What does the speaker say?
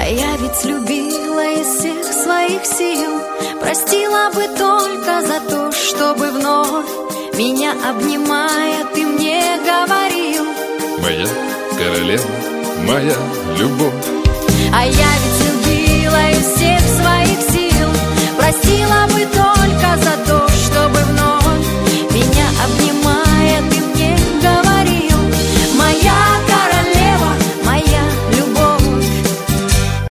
я ведь любила из всех своих сил, простила бы только за то, чтобы вновь меня обнимая ты мне говорил: моя королева, моя любовь. А я